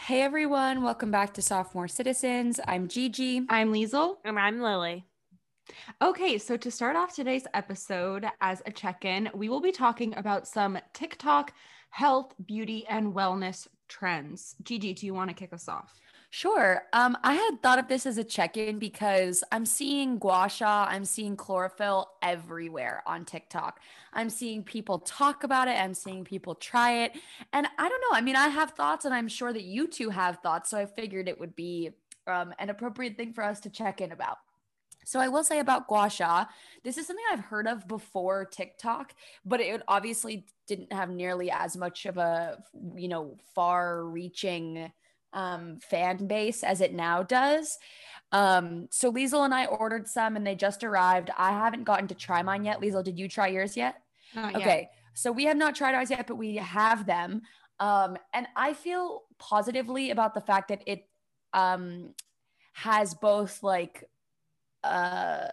Hey everyone, welcome back to Sophomore Citizens. I'm Gigi. I'm Liesel. And I'm Lily. Okay, so to start off today's episode as a check-in, we will be talking about some TikTok health, beauty, and wellness trends. Gigi, do you want to kick us off? Sure. I had thought of this as a check-in because I'm seeing gua sha, I'm seeing chlorophyll everywhere on TikTok. I'm seeing people talk about it, I'm seeing people try it. And I don't know. I mean, I have thoughts, and I'm sure that you two have thoughts. So I figured it would be an appropriate thing for us to check in about. So I will say about gua sha, this is something I've heard of before TikTok, but it obviously didn't have nearly as much of a, far-reaching fan base as it now does. So Liesel and I ordered some and they just arrived. I haven't gotten to try mine yet. Liesel, did you try yours yet? Not yet. Okay. So we have not tried ours yet, but we have them. And I feel positively about the fact that it has both like uh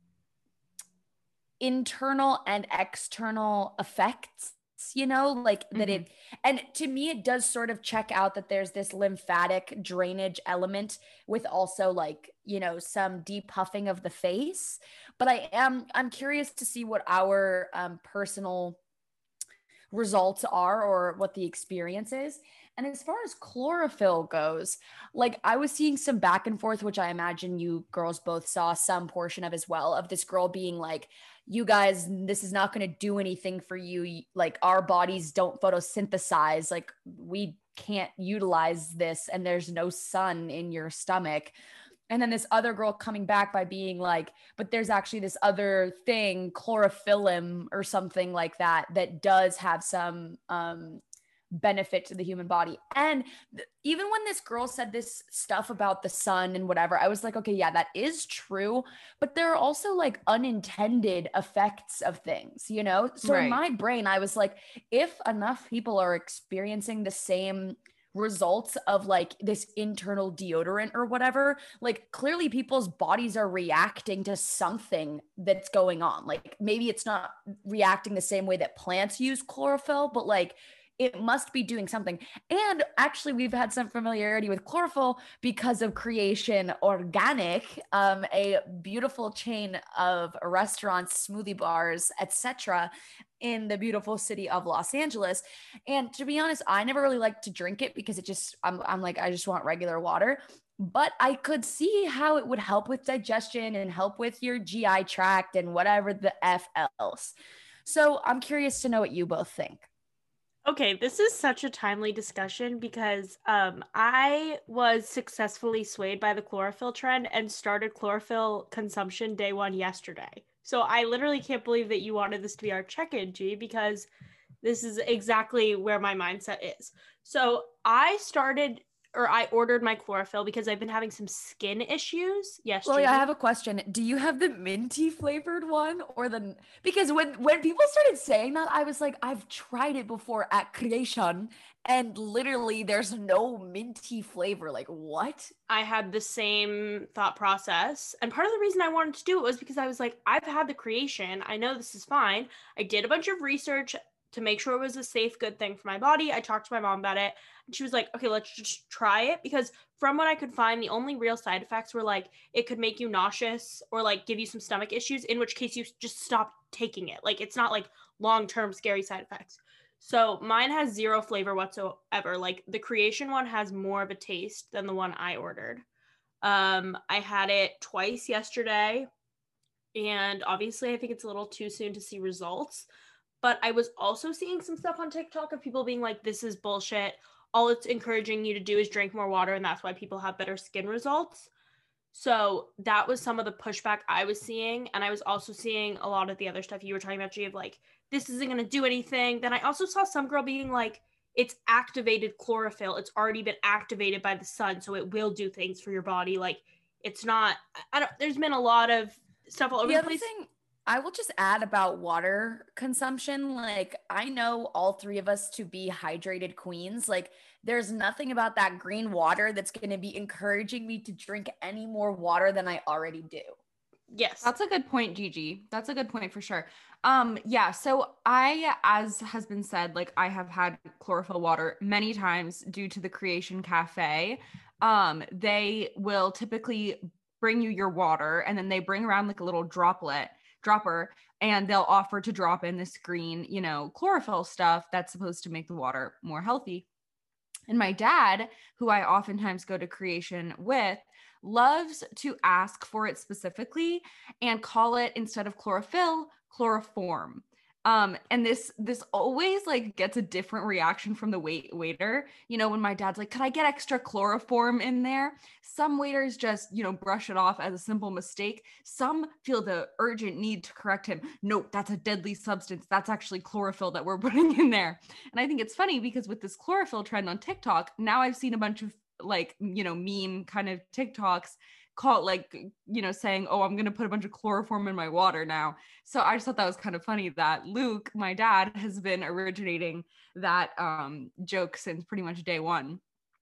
internal and external effects, like that Mhm. it, and to me it does sort of check out that there's this lymphatic drainage element with also like, some depuffing of the face. But I'm curious to see what our personal results are or what the experience is. And as far as chlorophyll goes, like I was seeing some back and forth, which I imagine you girls both saw some portion of as well, of this girl being like, you guys, this is not going to do anything for you. Like our bodies don't photosynthesize. Like we can't utilize this, and there's no sun in your stomach. And then this other girl coming back by being like, but there's actually this other thing, chlorophyllum or something like that, that does have some benefit to the human body. And even when this girl said this stuff about the sun and whatever, I was like, okay, yeah, that is true. But there are also like unintended effects of things, you know? So in Right. my brain, I was like, if enough people are experiencing the same results of like this internal deodorant or whatever, like clearly people's bodies are reacting to something that's going on. Like maybe it's not reacting the same way that plants use chlorophyll, but like it must be doing something. And actually, we've had some familiarity with chlorophyll because of Creation Organic, a beautiful chain of restaurants, smoothie bars, etc., in the beautiful city of Los Angeles. And to be honest, I never really like to drink it because it just, I'm like, I just want regular water. But I could see how it would help with digestion and help with your GI tract and whatever the F else. So I'm curious to know what you both think. Okay, this is such a timely discussion because I was successfully swayed by the chlorophyll trend and started chlorophyll consumption day one yesterday. So I literally can't believe that you wanted this to be our check-in, G, because this is exactly where my mindset is. So I ordered my chlorophyll because I've been having some skin issues. Yes, Chloe, I Gigi. have a question. Do you have the minty flavored one or the, because when people started saying that, I was like, I've tried it before at Creation and literally there's no minty flavor. Like what? I had the same thought process. And part of the reason I wanted to do it was because I was like, I've had the creation. I know this is fine. I did a bunch of research to make sure it was a safe, good thing for my body. I talked to my mom about it. And she was like, okay, let's just try it. Because from what I could find, the only real side effects were like it could make you nauseous or like give you some stomach issues, in which case you just stop taking it. Like it's not like long term scary side effects. So mine has zero flavor whatsoever. Like the creation one has more of a taste than the one I ordered. I had it twice yesterday, and obviously I think it's a little too soon to see results. But I was also seeing some stuff on TikTok of people being like, this is bullshit. All it's encouraging you to do is drink more water, and that's why people have better skin results. So that was some of the pushback I was seeing. And I was also seeing a lot of the other stuff you were talking about, G, of like, this isn't going to do anything. Then I also saw some girl being like, it's activated chlorophyll. It's already been activated by the sun. So it will do things for your body. Like, it's not, I don't, there's been a lot of stuff all over The the other place. thing I will just add about water consumption, like I know all three of us to be hydrated queens. Like there's nothing about that green water that's going to be encouraging me to drink any more water than I already do. Yes. That's a good point, Gigi. That's a good point for sure. Yeah, so I, as has been said, like I have had chlorophyll water many times due to the Creation Cafe. They will typically bring you your water and then they bring around like a little dropper, and they'll offer to drop in this green, chlorophyll stuff that's supposed to make the water more healthy. And my dad, who I oftentimes go to Creation with, loves to ask for it specifically and call it, instead of chlorophyll, chloroform. And this always like gets a different reaction from the waiter. When my dad's like, could I get extra chloroform in there? Some waiters just, brush it off as a simple mistake. Some feel the urgent need to correct him. No, that's a deadly substance. That's actually chlorophyll that we're putting in there. And I think it's funny because with this chlorophyll trend on TikTok, now I've seen a bunch of like, meme kind of TikToks call like, saying, oh, I'm going to put a bunch of chloroform in my water now. So I just thought that was kind of funny that Luke, my dad, has been originating that joke since pretty much day one.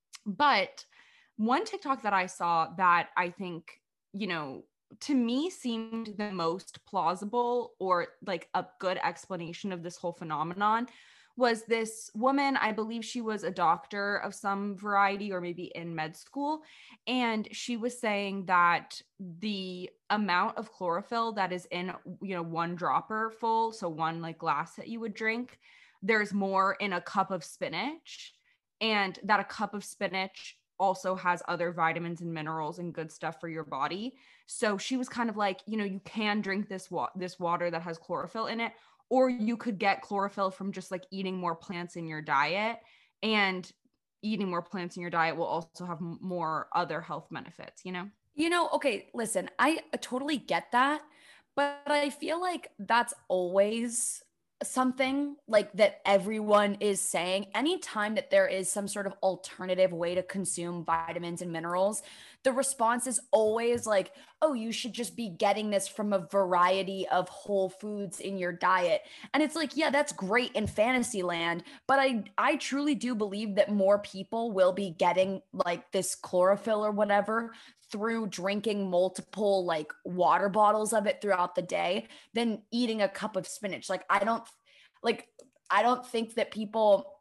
But one TikTok that I saw that I think, to me seemed the most plausible or like a good explanation of this whole phenomenon was this woman. I believe she was a doctor of some variety or maybe in med school. And she was saying that the amount of chlorophyll that is in, one dropper full, so one like glass that you would drink, there's more in a cup of spinach, and that a cup of spinach also has other vitamins and minerals and good stuff for your body. So she was kind of like, you can drink this water that has chlorophyll in it, or you could get chlorophyll from just like eating more plants in your diet, and eating more plants in your diet will also have more other health benefits, Okay, listen, I totally get that, but I feel like that's always something like that everyone is saying. Anytime that there is some sort of alternative way to consume vitamins and minerals, the response is always like, oh, you should just be getting this from a variety of whole foods in your diet. And it's like, yeah, that's great in fantasy land, but I truly do believe that more people will be getting like this chlorophyll or whatever through drinking multiple like water bottles of it throughout the day than eating a cup of spinach. I don't think that people,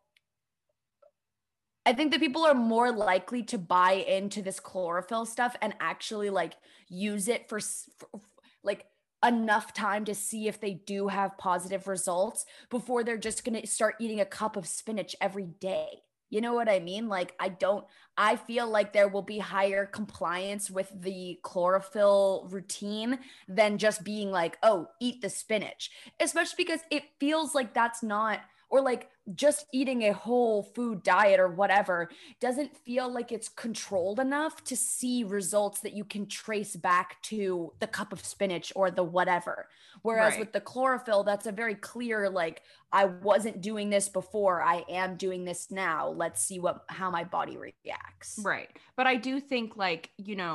I think that people are more likely to buy into this chlorophyll stuff and actually like use it for like enough time to see if they do have positive results before they're just going to start eating a cup of spinach every day. You know what I mean? I feel like there will be higher compliance with the chlorophyll routine than just being like, oh, eat the spinach, especially because it feels like that's not, or like just eating a whole food diet or whatever doesn't feel like it's controlled enough to see results that you can trace back to the cup of spinach or the whatever. Whereas with the chlorophyll, that's a very clear, like, I wasn't doing this before, I am doing this now. Let's see how my body reacts. Right. But I do think like,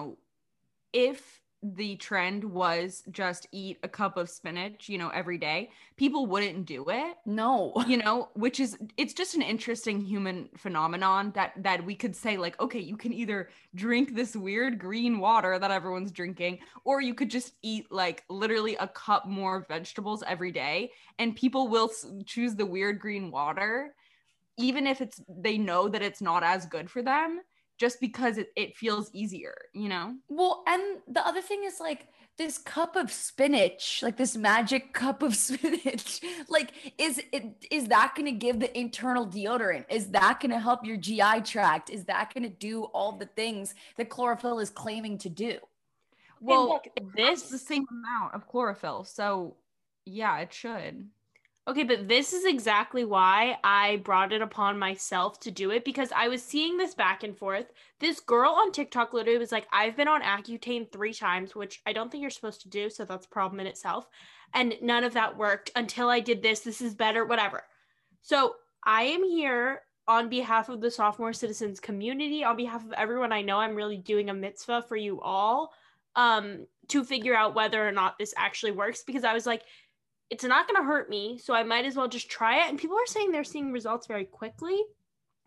if the trend was just eat a cup of spinach, every day, people wouldn't do it. No. Which is, it's just an interesting human phenomenon that we could say like, okay, you can either drink this weird green water that everyone's drinking, or you could just eat like literally a cup more vegetables every day, and people will choose the weird green water, even if they know that it's not as good for them, just because it feels easier, Well, and the other thing is like this cup of spinach, like this magic cup of spinach, like is that going to give the internal deodorant? Is that going to help your GI tract? Is that going to do all the things that chlorophyll is claiming to do? Well, look, this is the same amount of chlorophyll, so yeah, it should. Okay, but this is exactly why I brought it upon myself to do it, because I was seeing this back and forth. This girl on TikTok literally was like, I've been on Accutane 3 times, which I don't think you're supposed to do, so that's a problem in itself. And none of that worked until I did this. This is better, whatever. So I am here on behalf of the sophomore citizens community, on behalf of everyone I know. I'm really doing a mitzvah for you all to figure out whether or not this actually works, because I was like, it's not going to hurt me, so I might as well just try it. And people are saying they're seeing results very quickly.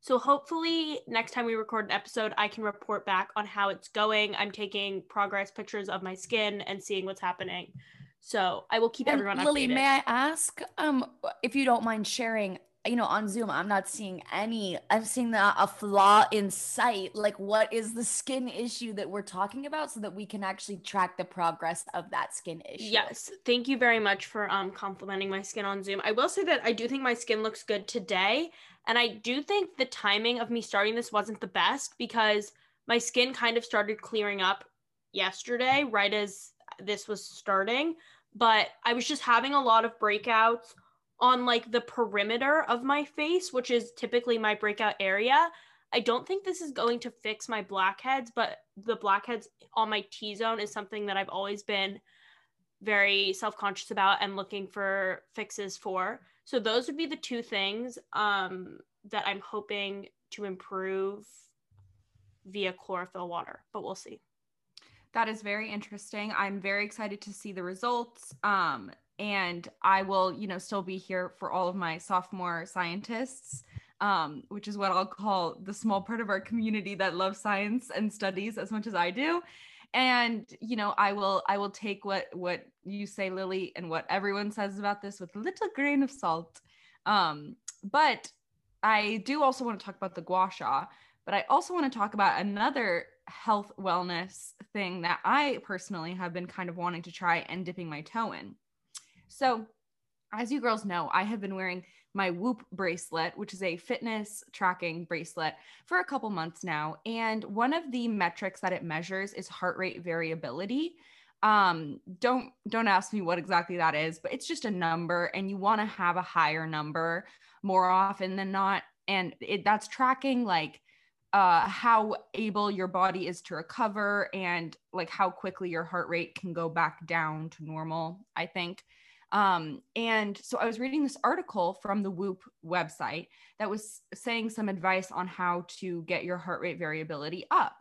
So hopefully next time we record an episode, I can report back on how it's going. I'm taking progress pictures of my skin and seeing what's happening. So I will keep And everyone Lily, updated. may I ask, if you don't mind sharing, on Zoom, I'm not seeing I'm seeing a flaw in sight. Like, what is the skin issue that we're talking about so that we can actually track the progress of that skin issue? Yes. Thank you very much for complimenting my skin on Zoom. I will say that I do think my skin looks good today. And I do think the timing of me starting this wasn't the best because my skin kind of started clearing up yesterday, right as this was starting. But I was just having a lot of breakouts on like the perimeter of my face, which is typically my breakout area. I don't think this is going to fix my blackheads, but the blackheads on my T-zone is something that I've always been very self-conscious about and looking for fixes for. So those would be the two things that I'm hoping to improve via chlorophyll water, but we'll see. That is very interesting. I'm very excited to see the results. And I will, still be here for all of my sophomore scientists, which is what I'll call the small part of our community that loves science and studies as much as I do. And, I will take what you say, Lily, and what everyone says about this with a little grain of salt. But I do also want to talk about the gua sha, but I also want to talk about another health wellness thing that I personally have been kind of wanting to try and dipping my toe in. So as you girls know, I have been wearing my Whoop bracelet, which is a fitness tracking bracelet, for a couple months now. And one of the metrics that it measures is heart rate variability. Don't ask me what exactly that is, but it's just a number, and you want to have a higher number more often than not. And that's tracking like how able your body is to recover and like how quickly your heart rate can go back down to normal, I think. And so I was reading this article from the Whoop website that was saying some advice on how to get your heart rate variability up.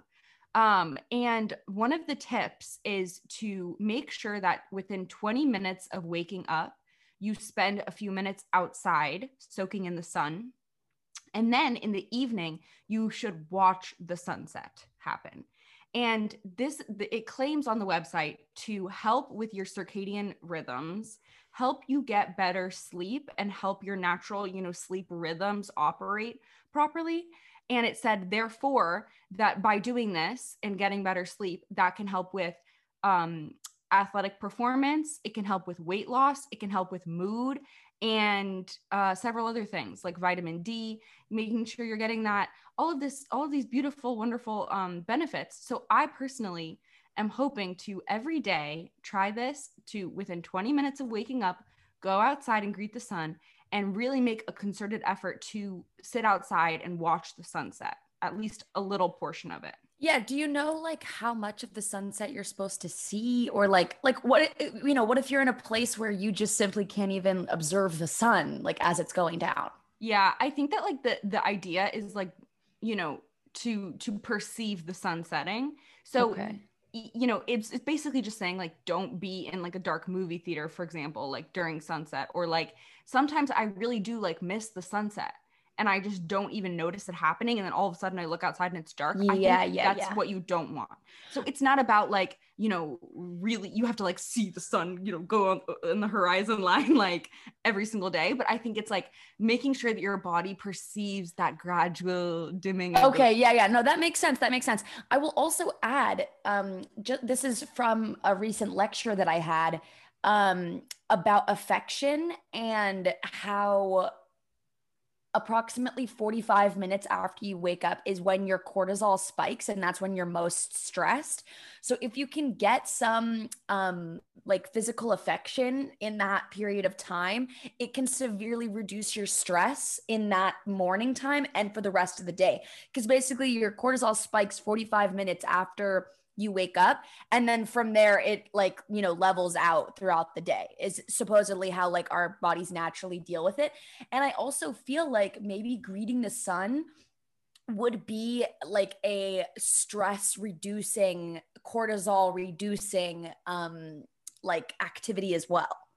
And one of the tips is to make sure that within 20 minutes of waking up, you spend a few minutes outside soaking in the sun. And then in the evening, you should watch the sunset happen. And it claims on the website to help with your circadian rhythms, help you get better sleep, and help your natural, sleep rhythms operate properly. And it said, therefore, that by doing this and getting better sleep, that can help with athletic performance. It can help with weight loss. It can help with mood and several other things like vitamin D, making sure you're getting that, all of these beautiful, wonderful benefits. So I personally am hoping to every day try this to within 20 minutes of waking up, go outside and greet the sun, and really make a concerted effort to sit outside and watch the sunset, at least a little portion of it. Yeah. Do you know like how much of the sunset you're supposed to see, or like what, what if you're in a place where you just simply can't even observe the sun, like as it's going down? Yeah. I think that like the idea is like, to perceive the sun setting. So, okay. It's basically just saying like, don't be in like a dark movie theater, for example, like during sunset, or like sometimes I really do like miss the sunset and I just don't even notice it happening. And then all of a sudden I look outside and it's dark. Yeah, I think that's what you don't want. So it's not about like, really, you have to like see the sun, go on the horizon line like every single day. But I think it's like making sure that your body perceives that gradual dimming. Okay. Yeah. No, that makes sense. I will also add, this is from a recent lecture that I had about affection and how approximately 45 minutes after you wake up is when your cortisol spikes, and that's when you're most stressed. So if you can get some like physical affection in that period of time, it can severely reduce your stress in that morning time and for the rest of the day, because basically your cortisol spikes 45 minutes after you wake up, and then from there it like levels out throughout the day, is supposedly how like our bodies naturally deal with it. And I also feel like maybe greeting the sun would be like a stress reducing, cortisol reducing like activity as well.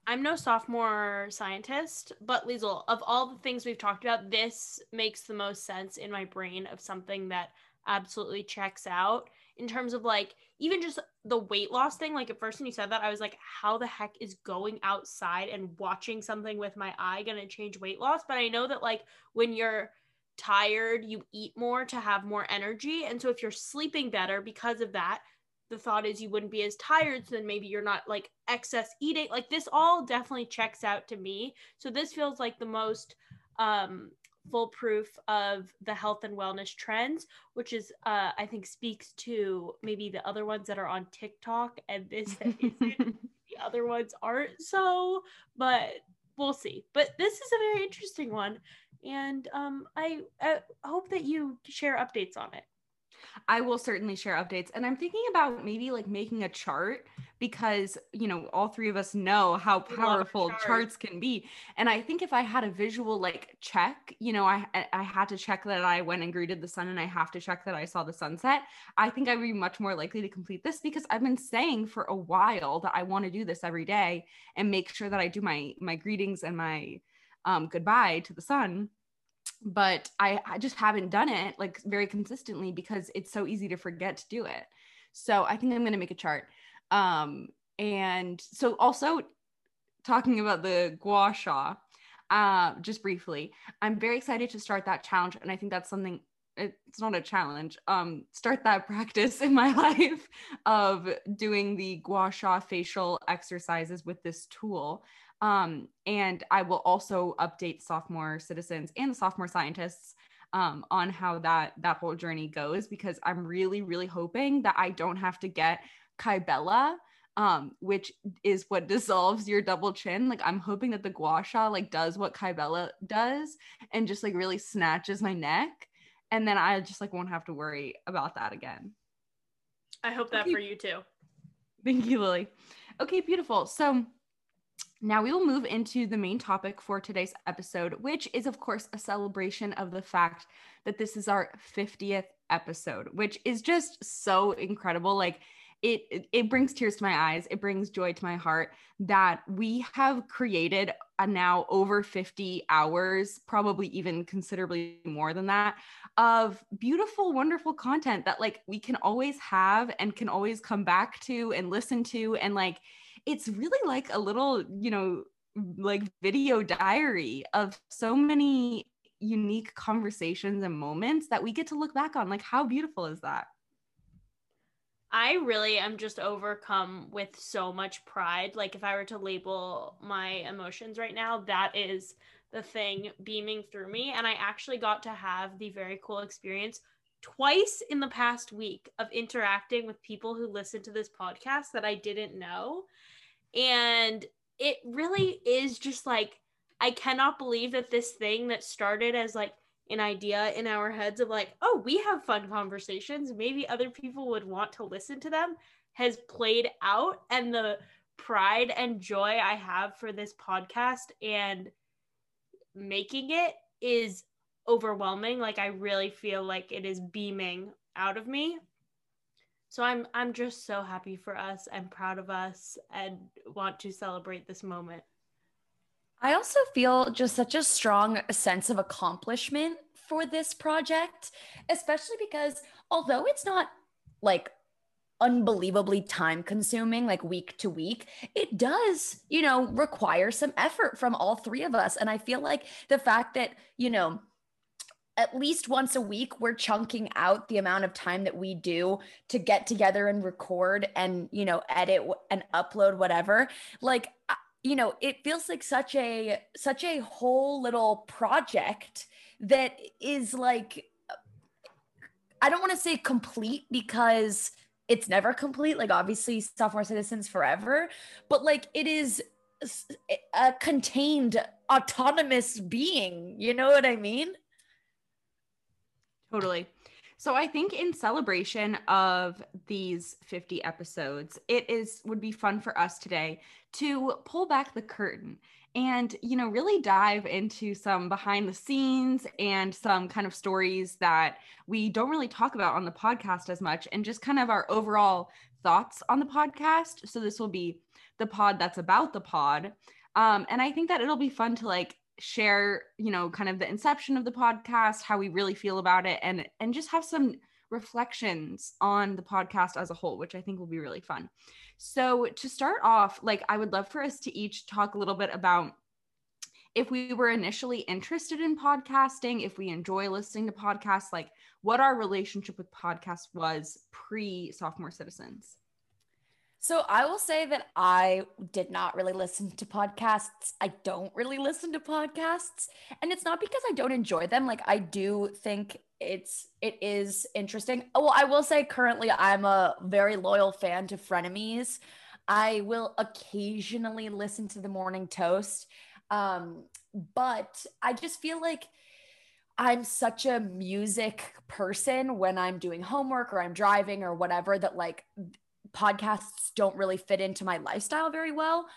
I'm no sophomore scientist, but Liesl, of all the things we've talked about, this makes the most sense in my brain of something that absolutely checks out in terms of like even just the weight loss thing. Like at first when you said that, I was like, how the heck is going outside and watching something with my eye gonna change weight loss? But I know that like when you're tired, you eat more to have more energy. And so if you're sleeping better because of that, the thought is you wouldn't be as tired, so then maybe you're not like excess eating. Like this all definitely checks out to me. So this feels like the most full proof of the health and wellness trends, which is I think speaks to maybe the other ones that are on TikTok, and this isn't. The other ones aren't so, but we'll see. But this is a very interesting one, and I hope that you share updates on it. I will certainly share updates. And I'm thinking about maybe like making a chart because, you know, all three of us know how powerful charts can be. And I think if I had a visual like check, you know, I had to check that I went and greeted the sun, and I have to check that I saw the sunset. I think I would be much more likely to complete this because I've been saying for a while that I want to do this every day and make sure that I do my greetings and my goodbye to the sun. But I just haven't done it like very consistently because it's so easy to forget to do it. So I think I'm going to make a chart. And so also talking about the gua sha, just briefly, I'm very excited to start that challenge. And I think that's something, it's not a challenge, start that practice in my life of doing the gua sha facial exercises with this tool. And I will also update sophomore citizens and the sophomore scientists on how that whole journey goes, because I'm really, really hoping that I don't have to get Kybella, which is what dissolves your double chin. Like I'm hoping that the gua sha like does what Kybella does and just like really snatches my neck. And then I just like won't have to worry about that again. I hope that for you too. Thank you, Lily. Okay, beautiful. So now we will move into the main topic for today's episode, which is, of course, a celebration of the fact that this is our 50th episode, which is just so incredible. Like it brings tears to my eyes. It brings joy to my heart that we have created a now over 50 hours, probably even considerably more than that, of beautiful, wonderful content that like we can always have and can always come back to and listen to. And like, it's really like a little, you know, like video diary of so many unique conversations and moments that we get to look back on. Like, how beautiful is that? I really am just overcome with so much pride. Like if I were to label my emotions right now, that is the thing beaming through me. And I actually got to have the very cool experience twice in the past week of interacting with people who listen to this podcast that I didn't know. And it really is just like, I cannot believe that this thing that started as like an idea in our heads of like, oh, we have fun conversations, maybe other people would want to listen to them, has played out. And the pride and joy I have for this podcast and making it is overwhelming. Like I really feel like it is beaming out of me. So I'm just so happy for us and proud of us and want to celebrate this moment. I also feel just such a strong sense of accomplishment for this project, especially because although it's not like unbelievably time consuming like week to week, it does, you know, require some effort from all three of us. And I feel like the fact that, you know, at least once a week, we're chunking out the amount of time that we do to get together and record and, you know, edit and upload whatever. Like, you know, it feels like such a whole little project that is like, I don't want to say complete because it's never complete. Like obviously Sophomore Citizens forever, but like it is a contained autonomous being. You know what I mean? Totally. So I think in celebration of these 50 episodes, would be fun for us today to pull back the curtain and, you know, really dive into some behind the scenes and some kind of stories that we don't really talk about on the podcast as much, and just kind of our overall thoughts on the podcast. So this will be the pod that's about the pod. And I think that it'll be fun to like share, you know, kind of the inception of the podcast, how we really feel about it, and just have some reflections on the podcast as a whole, which I think will be really fun. So to start off, like I would love for us to each talk a little bit about if we were initially interested in podcasting, if we enjoy listening to podcasts, like what our relationship with podcasts was pre-Sophomore Citizens. So I will say that I did not really listen to podcasts. I don't really listen to podcasts. And it's not because I don't enjoy them. Like I do think it is interesting. Well, I will say currently I'm a very loyal fan to Frenemies. I will occasionally listen to the Morning Toast. But I just feel like I'm such a music person when I'm doing homework or I'm driving or whatever, that like podcasts don't really fit into my lifestyle very well.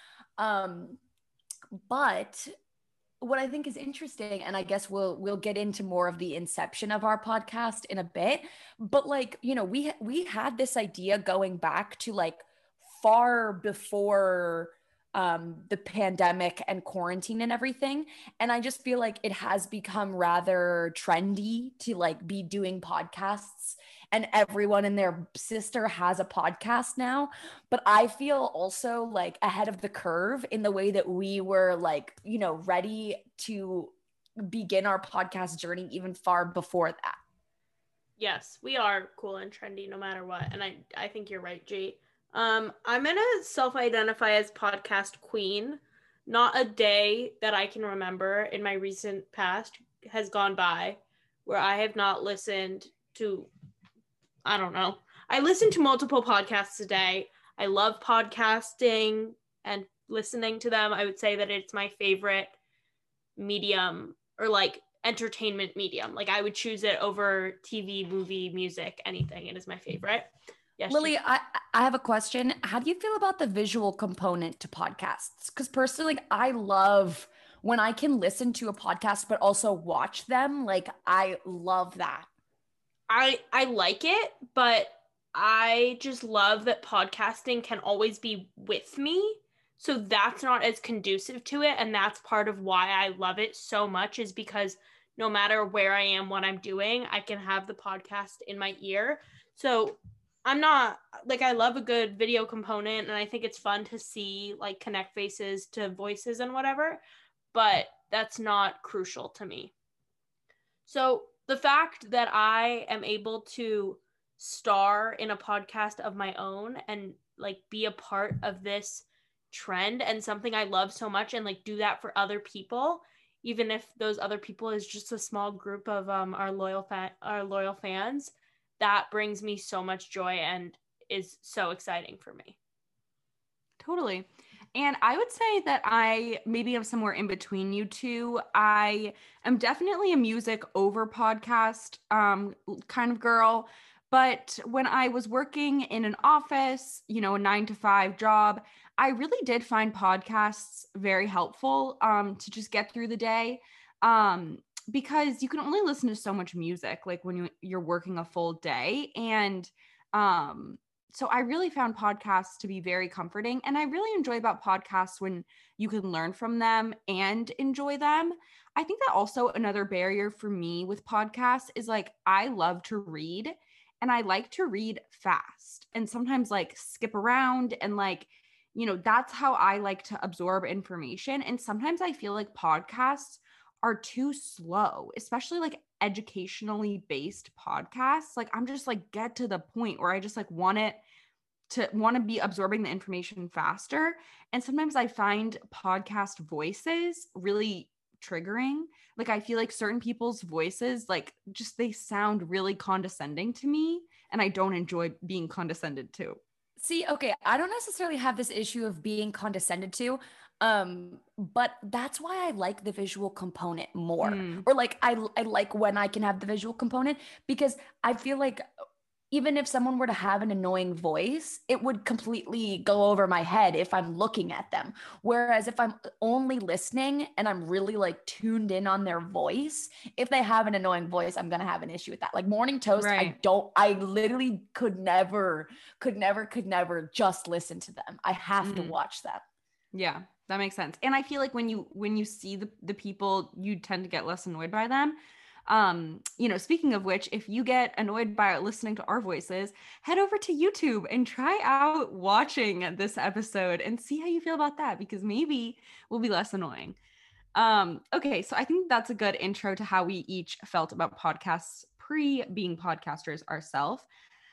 But what I think is interesting, and I guess we'll get into more of the inception of our podcast in a bit, but like, you know, we had this idea going back to like far before the pandemic and quarantine and everything. And I just feel like it has become rather trendy to like be doing podcasts, and everyone and their sister has a podcast now. But I feel also like ahead of the curve in the way that we were like, you know, ready to begin our podcast journey even far before that. Yes, we are cool and trendy no matter what. And I think you're right, Jay. I'm gonna self-identify as podcast queen. Not a day that I can remember in my recent past has gone by where I have not listened to, I don't know. I listen to multiple podcasts a day. I love podcasting and listening to them. I would say that it's my favorite medium, or like entertainment medium. Like I would choose it over TV, movie, music, anything. It is my favorite. Yes, Lily, I have a question. How do you feel about the visual component to podcasts? Because personally, like, I love when I can listen to a podcast but also watch them. Like I love that. I like it, but I just love that podcasting can always be with me. So that's not as conducive to it. And that's part of why I love it so much, is because no matter where I am, what I'm doing, I can have the podcast in my ear. So I'm not like, I love a good video component, and I think it's fun to see like connect faces to voices and whatever, but that's not crucial to me. So the fact that I am able to star in a podcast of my own and like be a part of this trend and something I love so much, and like do that for other people, even if those other people is just a small group of our loyal fans, that brings me so much joy and is so exciting for me. Totally. And I would say that I maybe am somewhere in between you two. I am definitely a music over podcast kind of girl. But when I was working in an office, you know, a 9-to-5 job, I really did find podcasts very helpful to just get through the day. Because you can only listen to so much music, like when you're working a full day. And so I really found podcasts to be very comforting. And I really enjoy about podcasts when you can learn from them and enjoy them. I think that also another barrier for me with podcasts is like, I love to read, and I like to read fast and sometimes like skip around, and like, you know, that's how I like to absorb information. And sometimes I feel like podcasts are too slow, especially like educationally based podcasts. Like I'm just like, get to the point, where I just like want to be absorbing the information faster. And sometimes I find podcast voices really triggering. Like I feel like certain people's voices, like just they sound really condescending to me, and I don't enjoy being condescended to. See, okay, I don't necessarily have this issue of being condescended to, but that's why I like the visual component more. Or like I like when I can have the visual component, because I feel like even if someone were to have an annoying voice, it would completely go over my head if I'm looking at them. Whereas if I'm only listening and I'm really like tuned in on their voice, if they have an annoying voice, I'm going to have an issue with that. Like Morning Toast, Right. I literally could never just listen to them. I have to watch them. Yeah. that makes sense. And I feel like when you see the people, you tend to get less annoyed by them. Speaking of which, if you get annoyed by listening to our voices, head over to YouTube and try out watching this episode and see how you feel about that, because maybe we'll be less annoying. Okay, so I think that's a good intro to how we each felt about podcasts pre being podcasters ourselves.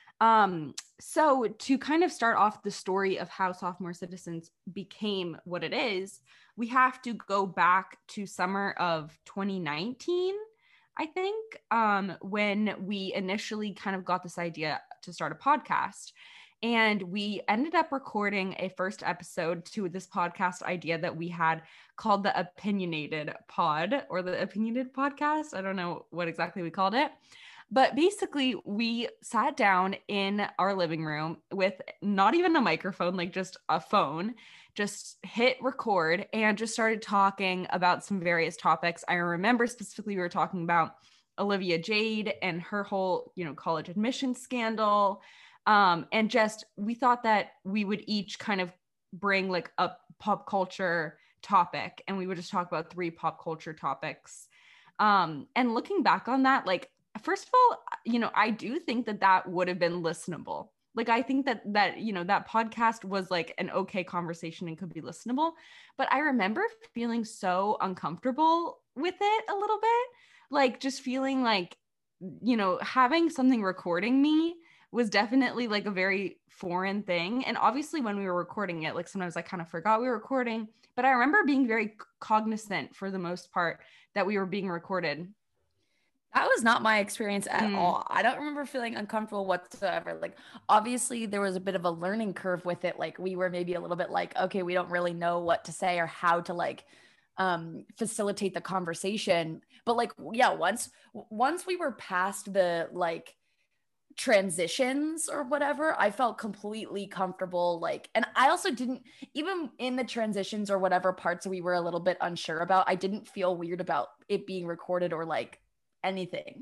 So to kind of start off the story of how Sophomore Citizens became what it is, we have to go back to summer of 2019, I think, when we initially kind of got this idea to start a podcast. And we ended up recording a first episode to this podcast idea that we had called the Opinionated Pod, or the Opinionated Podcast. I don't know what exactly we called it. But basically, we sat down in our living room with not even a microphone, like just a phone, just hit record and just started talking about some various topics. I remember specifically we were talking about Olivia Jade and her whole, college admission scandal. And just, we thought that we would each kind of bring like a pop culture topic, and we would just talk about 3 pop culture topics. And looking back on that, like, first of all, I do think that would have been listenable. Like, I think that that podcast was like an okay conversation and could be listenable. But I remember feeling so uncomfortable with it a little bit, like just feeling like, having something recording me was definitely like a very foreign thing. And obviously when we were recording it, like sometimes I kind of forgot we were recording, but I remember being very cognizant for the most part that we were being recorded. That was not my experience at all. I don't remember feeling uncomfortable whatsoever. Like, obviously there was a bit of a learning curve with it. Like, we were maybe a little bit like, okay, we don't really know what to say or how to like facilitate the conversation. But like, yeah, once we were past the like transitions or whatever, I felt completely comfortable. Like, and I also didn't, even in the transitions or whatever parts we were a little bit unsure about, I didn't feel weird about it being recorded or like anything.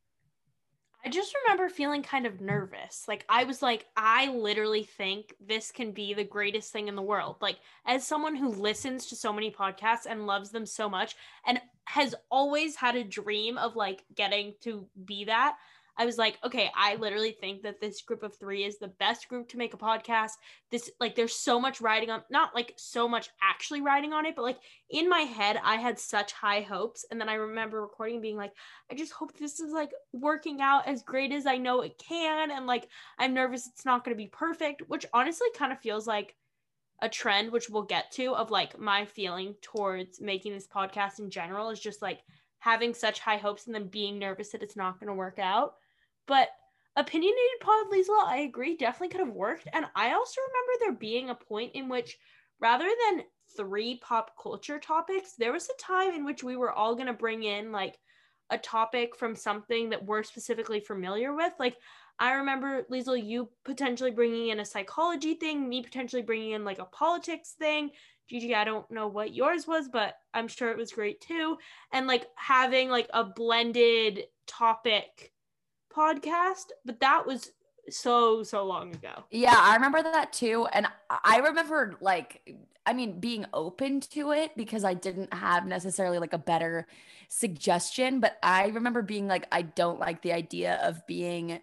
I just remember feeling kind of nervous. Like, I was like, I literally think this can be the greatest thing in the world. Like, as someone who listens to so many podcasts and loves them so much and has always had a dream of like getting to be that, I was like, okay, I literally think that this group of 3 is the best group to make a podcast. This, like, there's so much riding on, not like so much actually riding on it, but like in my head, I had such high hopes. And then I remember recording being like, I just hope this is like working out as great as I know it can. And like, I'm nervous it's not going to be perfect, which honestly kind of feels like a trend, which we'll get to, of like my feeling towards making this podcast in general is just like having such high hopes and then being nervous that it's not going to work out. But Opinionated Pod, Liesl, I agree, definitely could have worked. And I also remember there being a point in which, rather than 3 pop culture topics, there was a time in which we were all going to bring in like a topic from something that we're specifically familiar with. Like, I remember, Liesl, you potentially bringing in a psychology thing, me potentially bringing in like a politics thing. Gigi, I don't know what yours was, but I'm sure it was great too. And like having like a blended topic podcast, but that was so long ago. Yeah, I remember that too. And I remember like, I mean, being open to it because I didn't have necessarily like a better suggestion, but I remember being like, I don't like the idea of being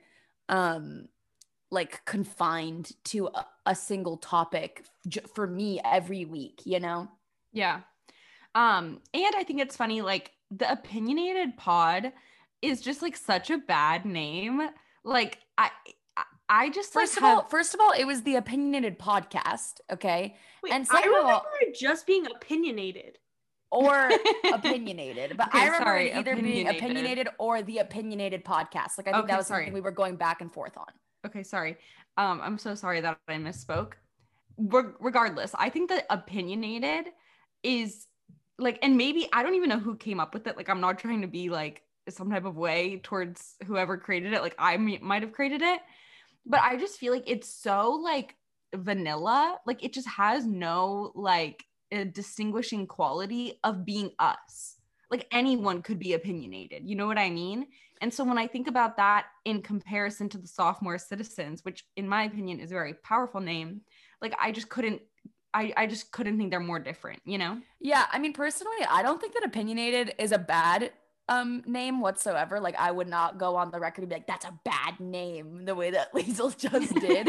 like confined to a single topic for me every week, Yeah. And I think it's funny, like the Opinionated Pod is just like such a bad name. Like I just first of all, it was the Opinionated Podcast, okay? Wait, and I remember it just being opinionated. Or opinionated, but okay, I remember it either being opinionated or the Opinionated Podcast. Like, I think that was something we were going back and forth on. Okay, sorry. I'm so sorry that I misspoke. Regardless, I think that opinionated is like, and maybe I don't even know who came up with it. Like, I'm not trying to be like some type of way towards whoever created it. Like, I might have created it, but I just feel like it's so like vanilla. Like, it just has no like a distinguishing quality of being us. Like, anyone could be opinionated. You know what I mean? And so when I think about that in comparison to the Sophomore Citizens, which in my opinion is a very powerful name, like I just couldn't I just couldn't think they're more different, you know? Yeah, I mean, personally, I don't think that opinionated is a bad name whatsoever. Like, I would not go on the record and be like, that's a bad name, the way that Liesl just did.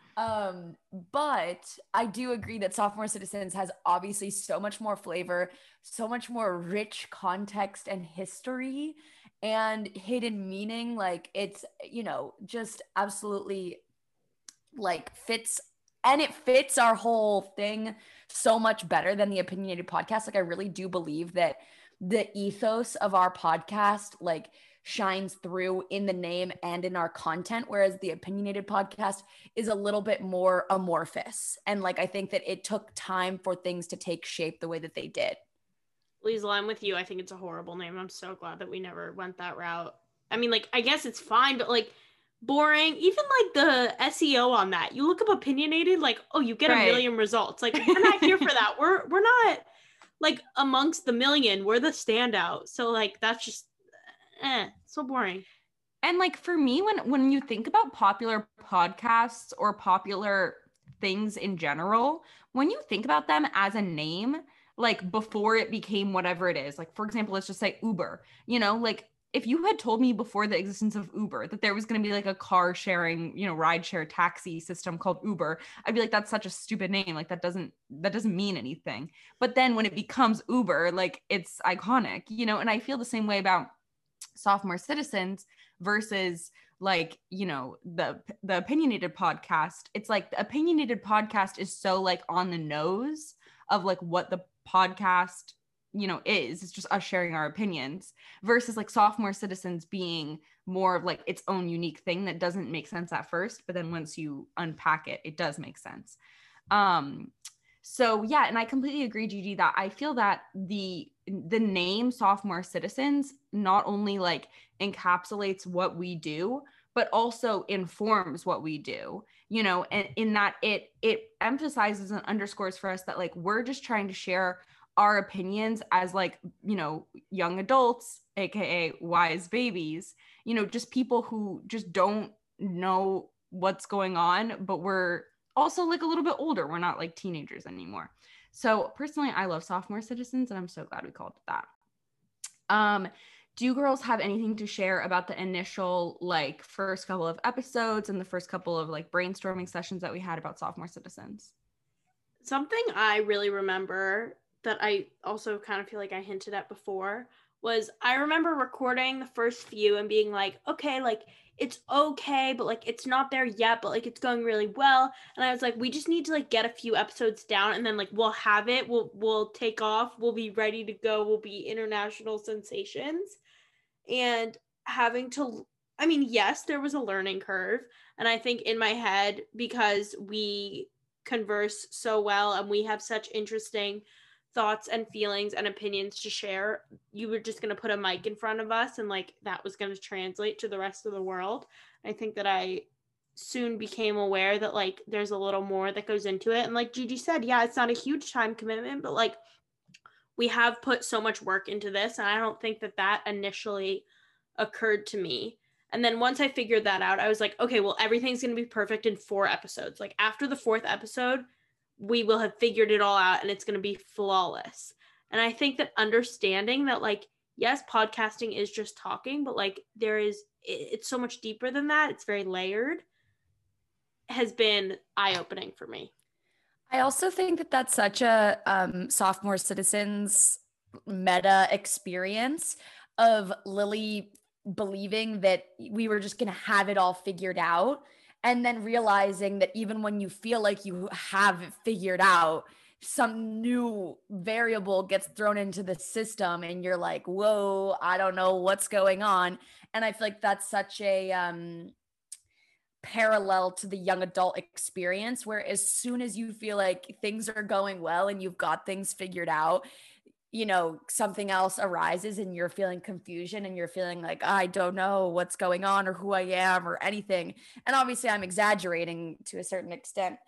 But I do agree that Sophomore Citizens has obviously so much more flavor, so much more rich context and history and hidden meaning. Like, it's, you know, just absolutely like fits, and it fits our whole thing so much better than the opinionated podcast. Like, I really do believe that the ethos of our podcast like shines through in the name and in our content, whereas the opinionated podcast is a little bit more amorphous. And like, I think that it took time for things to take shape the way that they did. Liesl, I'm with you. I think it's a horrible name. I'm so glad that we never went that route. I mean, like, I guess it's fine, but like, boring. Even like the SEO on that, you look up opinionated, like, oh, you get a million results. Like, we're not here for that. We're not like amongst the million. We're the standout. So like, that's just so boring. And like for me, when you think about popular podcasts or popular things in general, when you think about them as a name, like before it became whatever it is, like for example, let's just say Uber, you know, like if you had told me before the existence of Uber that there was going to be like a car sharing, you know, ride share taxi system called Uber, I'd be like, that's such a stupid name. Like that doesn't mean anything. But then when it becomes Uber, like it's iconic, you know, and I feel the same way about Sophomore Citizens versus like, you know, the opinionated podcast. It's like the opinionated podcast is so like on the nose of like what the podcast, you know, is. It's just us sharing our opinions versus like Sophomore Citizens being more of like its own unique thing that doesn't make sense at first, but then once you unpack it, it does make sense. So yeah, and I completely agree, Gigi, that I feel that the name Sophomore Citizens not only like encapsulates what we do, but also informs what we do, you know, and in that it emphasizes and underscores for us that like we're just trying to share our opinions as like, you know, young adults, aka wise babies, you know, just people who just don't know what's going on, but we're also like a little bit older. We're not like teenagers anymore. So personally, I love Sophomore Citizens and I'm so glad we called it that. Do you girls have anything to share about the initial like first couple of episodes and the first couple of like brainstorming sessions that we had about Sophomore Citizens? Something I really remember that I also kind of feel like I hinted at before was I remember recording the first few and being like, okay, like it's okay, but like it's not there yet, but like it's going really well. And I was like, we just need to like get a few episodes down and then like we'll have it, we'll take off, we'll be ready to go, we'll be international sensations. And having to, I mean, yes, there was a learning curve. And I think in my head, because we converse so well and we have such interesting thoughts and feelings and opinions to share, you were just going to put a mic in front of us and like that was going to translate to the rest of the world. I think that I soon became aware that like there's a little more that goes into it. And like Gigi said, yeah, it's not a huge time commitment, but like we have put so much work into this. And I don't think that initially occurred to me. And then once I figured that out, I was like, okay, well, everything's going to be perfect in 4 episodes. Like after the 4th episode, we will have figured it all out and it's going to be flawless. And I think that understanding that like, yes, podcasting is just talking, but like it's so much deeper than that. It's very layered, has been eye-opening for me. I also think that that's such a Sophomore Citizens meta experience of Lily believing that we were just going to have it all figured out. And then realizing that even when you feel like you have it figured out, some new variable gets thrown into the system and you're like, whoa, I don't know what's going on. And I feel like that's such a parallel to the young adult experience, where as soon as you feel like things are going well and you've got things figured out, you know, something else arises and you're feeling confusion and you're feeling like, I don't know what's going on or who I am or anything. And obviously I'm exaggerating to a certain extent.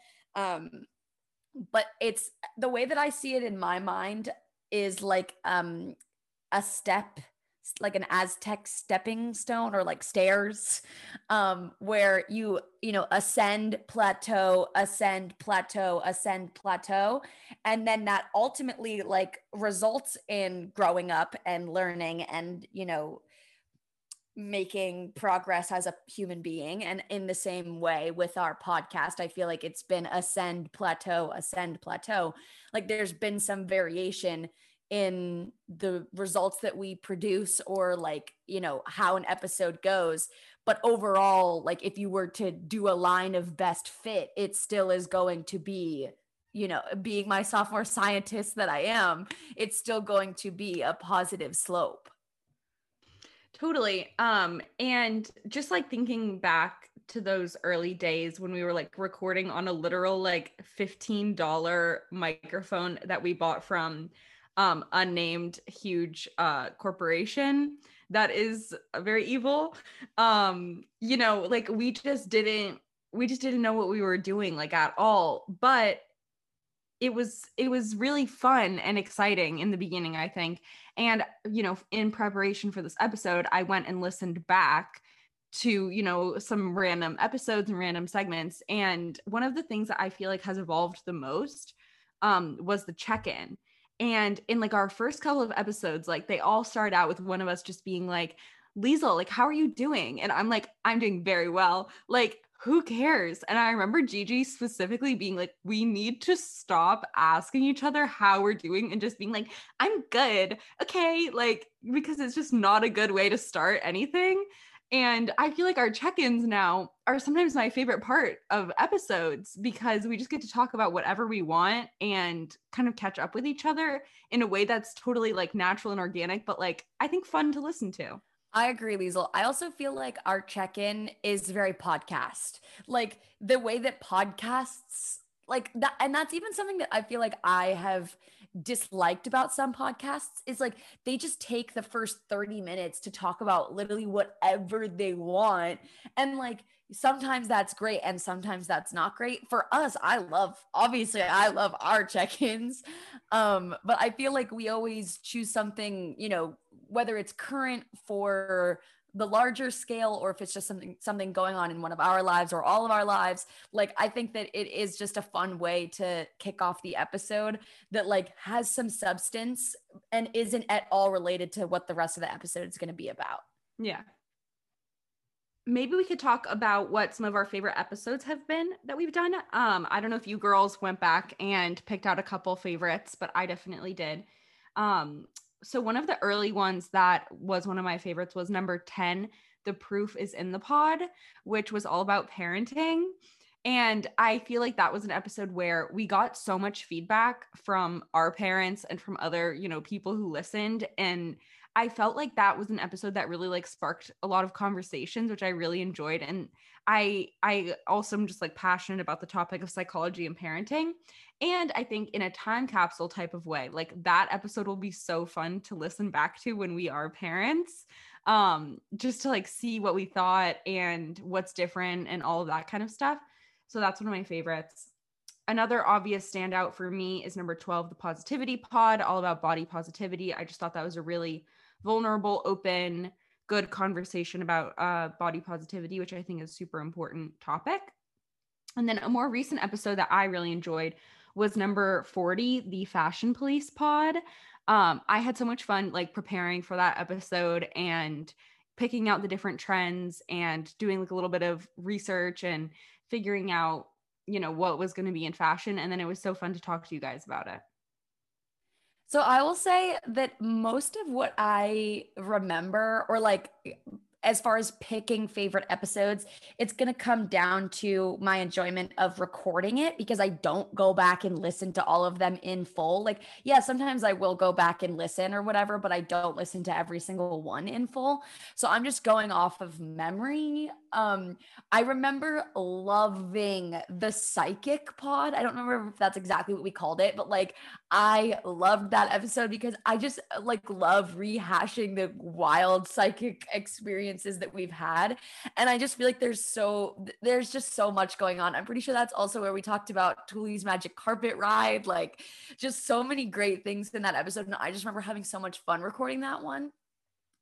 But it's the way that I see it in my mind is like a step like an Aztec stepping stone or like stairs, where you know, ascend, plateau, ascend, plateau, ascend, plateau. And then that ultimately like results in growing up and learning and, you know, making progress as a human being. And in the same way with our podcast, I feel like it's been ascend, plateau, ascend, plateau. Like there's been some variation in the results that we produce, or like, you know, how an episode goes. But overall, like if you were to do a line of best fit, it still is going to be, you know, being my sophomore scientist that I am, it's still going to be a positive slope. Totally. And just like thinking back to those early days when we were like recording on a literal like $15 microphone that we bought from unnamed huge corporation that is very evil. You know, like we just didn't know what we were doing like at all. But it was really fun and exciting in the beginning, I think. And, you know, in preparation for this episode, I went and listened back to, you know, some random episodes and random segments. And one of the things that I feel like has evolved the most was the check-in. And in like our first couple of episodes, like they all start out with one of us just being like, Liesl, like, how are you doing? And I'm like, I'm doing very well. Like, who cares? And I remember Gigi specifically being like, we need to stop asking each other how we're doing and just being like, I'm good. Okay. Like, because it's just not a good way to start anything. And I feel like our check-ins now are sometimes my favorite part of episodes because we just get to talk about whatever we want and kind of catch up with each other in a way that's totally like natural and organic, but like, I think fun to listen to. I agree, Liesl. I also feel like our check-in is very podcast. Like the way that podcasts like that, and that's even something that I feel like I have disliked about some podcasts is like they just take the first 30 minutes to talk about literally whatever they want. And like sometimes that's great and sometimes that's not great. For us, obviously I love our check-ins. But I feel like we always choose something, you know, whether it's current for the larger scale or if it's just something going on in one of our lives or all of our lives. Like I think that it is just a fun way to kick off the episode that like has some substance and isn't at all related to what the rest of the episode is going to be about. Yeah. Maybe we could talk about what some of our favorite episodes have been that we've done. I don't know if you girls went back and picked out a couple favorites, but I definitely did. So one of the early ones that was one of my favorites was number 10, The Proof is in the Pod, which was all about parenting. And I feel like that was an episode where we got so much feedback from our parents and from other, you know, people who listened. And I felt like that was an episode that really like sparked a lot of conversations, which I really enjoyed. And I also am just like passionate about the topic of psychology and parenting. And I think in a time capsule type of way, like that episode will be so fun to listen back to when we are parents, just to like see what we thought and what's different and all of that kind of stuff. So that's one of my favorites. Another obvious standout for me is number 12, The Positivity Pod, all about body positivity. I just thought that was a really vulnerable, open, good conversation about body positivity, which I think is a super important topic. And then a more recent episode that I really enjoyed was number 40, The Fashion Police Pod. I had so much fun like preparing for that episode and picking out the different trends and doing like a little bit of research and figuring out, you know, what was going to be in fashion. And then it was so fun to talk to you guys about it. So I will say that most of what I remember, or like as far as picking favorite episodes, it's going to come down to my enjoyment of recording it because I don't go back and listen to all of them in full. Like, yeah, sometimes I will go back and listen or whatever, but I don't listen to every single one in full. So I'm just going off of memory. I remember loving the Psychic Pod. I don't remember if that's exactly what we called it, but like I loved that episode because I just like love rehashing the wild psychic experiences that we've had. And I just feel like there's just so much going on. I'm pretty sure that's also where we talked about Tuli's magic carpet ride, like just so many great things in that episode. And I just remember having so much fun recording that one.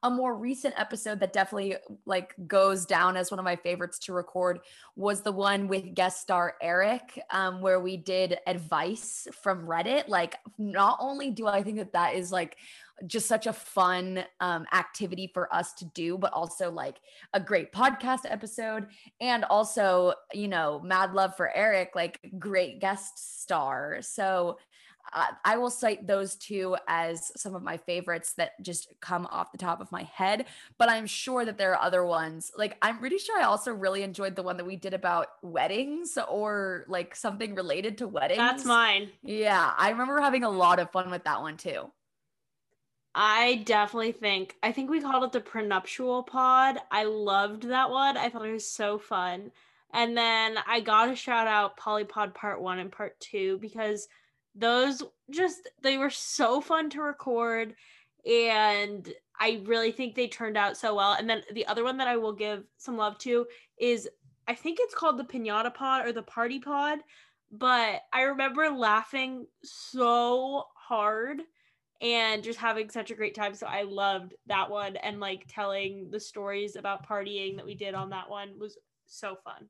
a more recent episode that definitely like goes down as one of my favorites to record was the one with guest star Eric, where we did advice from Reddit. Like, not only do I think that that is like just such a fun activity for us to do, but also like a great podcast episode. And also, you know, mad love for Eric, like great guest star. So I will cite those two as some of my favorites that just come off the top of my head, but I'm sure that there are other ones. Like, I'm pretty sure I also really enjoyed the one that we did about weddings or like something related to weddings. That's mine. Yeah, I remember having a lot of fun with that one too. I think we called it the prenuptial pod. I loved that one. I thought it was so fun. And then I got to shout out Polypod Part 1 and Part 2 because they were so fun to record, and I really think they turned out so well. And then the other one that I will give some love to is, I think it's called the Pinata Pod or the Party Pod, but I remember laughing so hard and just having such a great time. So I loved that one, and like telling the stories about partying that we did on that one was so fun.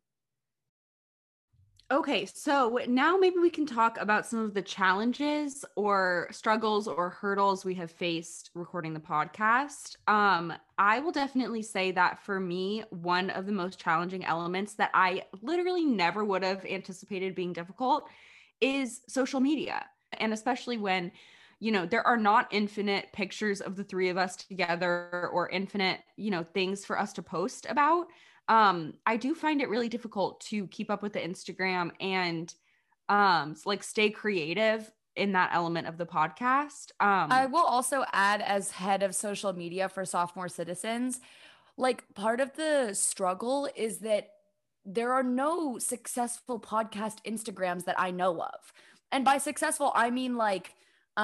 Okay, so now maybe we can talk about some of the challenges or struggles or hurdles we have faced recording the podcast. I will definitely say that for me, one of the most challenging elements that I literally never would have anticipated being difficult is social media. And especially when, you know, there are not infinite pictures of the three of us together or infinite, you know, things for us to post about. I do find it really difficult to keep up with the Instagram and like stay creative in that element of the podcast. I will also add, as head of social media for Sophomore Citizens, like part of the struggle is that there are no successful podcast Instagrams that I know of. And by successful, I mean like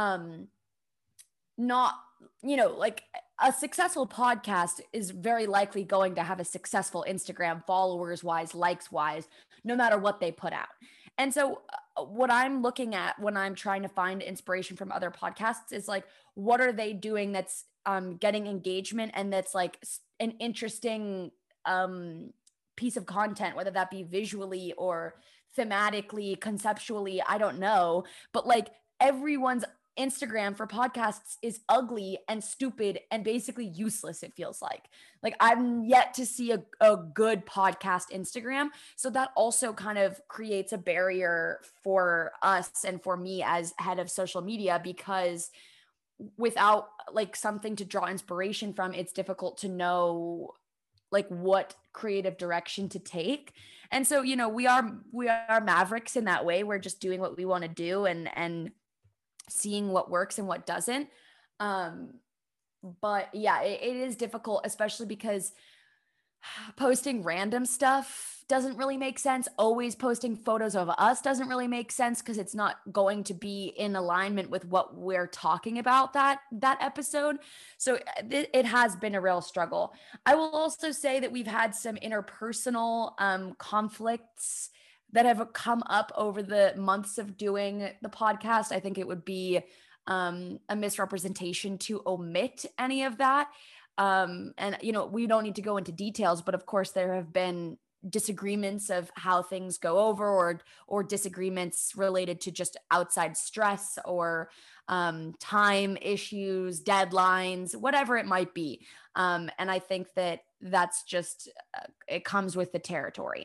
not, you know, like a successful podcast is very likely going to have a successful Instagram followers wise, likes wise, no matter what they put out. And so what I'm looking at when I'm trying to find inspiration from other podcasts is like, what are they doing that's getting engagement and that's like an interesting piece of content, whether that be visually or thematically, conceptually, I don't know. But like everyone's Instagram for podcasts is ugly and stupid and basically useless, it feels like. Like, I'm yet to see a good podcast Instagram. So that also kind of creates a barrier for us and for me as head of social media, because without like something to draw inspiration from, it's difficult to know like what creative direction to take. And so, you know, we are mavericks in that way. We're just doing what we want to do and seeing what works and what doesn't. But yeah, it is difficult, especially because posting random stuff doesn't really make sense. Always posting photos of us doesn't really make sense because it's not going to be in alignment with what we're talking about that episode. So it has been a real struggle. I will also say that we've had some interpersonal conflicts that have come up over the months of doing the podcast. I think it would be a misrepresentation to omit any of that. And, you know, we don't need to go into details, but of course there have been disagreements of how things go over, or disagreements related to just outside stress or time issues, deadlines, whatever it might be. And I think that that's just, it comes with the territory.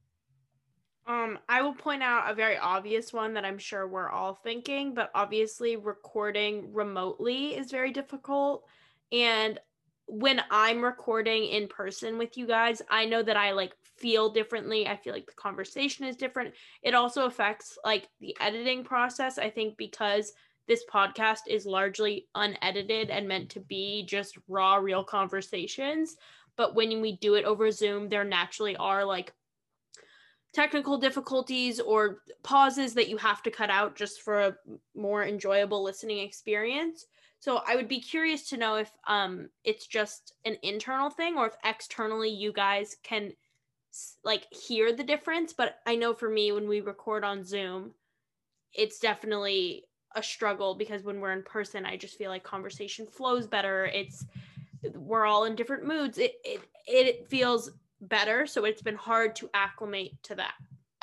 I will point out a very obvious one that I'm sure we're all thinking, but obviously recording remotely is very difficult. And when I'm recording in person with you guys, I know that I like feel differently. I feel like the conversation is different. It also affects like the editing process, I think, because this podcast is largely unedited and meant to be just raw, real conversations. But when we do it over Zoom, there naturally are like technical difficulties or pauses that you have to cut out just for a more enjoyable listening experience. So I would be curious to know if it's just an internal thing or if externally you guys can like hear the difference. But I know for me, when we record on Zoom, it's definitely a struggle because when we're in person, I just feel like conversation flows better. we're all in different moods, it feels better. So it's been hard to acclimate to that.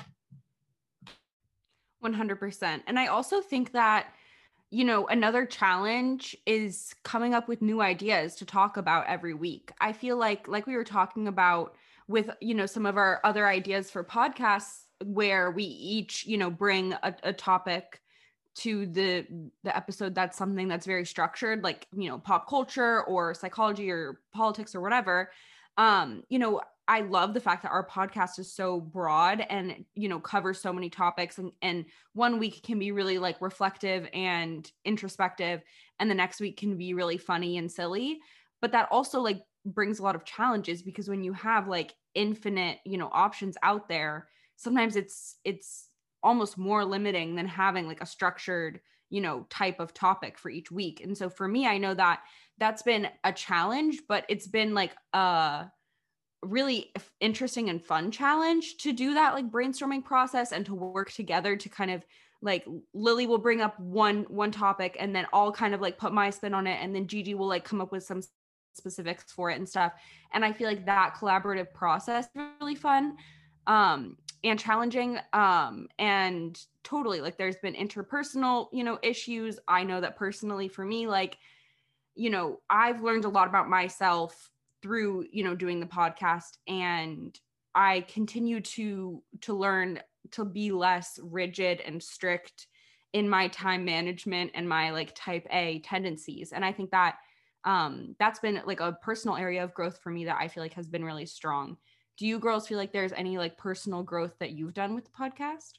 100%. And I also think that, you know, another challenge is coming up with new ideas to talk about every week. I feel like we were talking about with, you know, some of our other ideas for podcasts where we each, you know, bring a topic to the episode that's something that's very structured, like, you know, pop culture or psychology or politics or whatever. You know, I love the fact that our podcast is so broad and, you know, covers so many topics, and one week can be really like reflective and introspective, and the next week can be really funny and silly. But that also like brings a lot of challenges, because when you have like infinite, you know, options out there, sometimes it's almost more limiting than having like a structured, you know, type of topic for each week. And so for me, I know that that's been a challenge, but it's been like a really interesting and fun challenge to do that like brainstorming process and to work together to kind of like, Lily will bring up one topic and then I'll kind of like put my spin on it, and then Gigi will like come up with some specifics for it and stuff. And I feel like that collaborative process is really fun and challenging, and totally like there's been interpersonal, you know, issues. I know that personally for me, like, you know, I've learned a lot about myself through, you know, doing the podcast, and I continue to learn to be less rigid and strict in my time management and my like type A tendencies. And I think that that's been like a personal area of growth for me that I feel like has been really strong. Do you girls feel like there's any like personal growth that you've done with the podcast?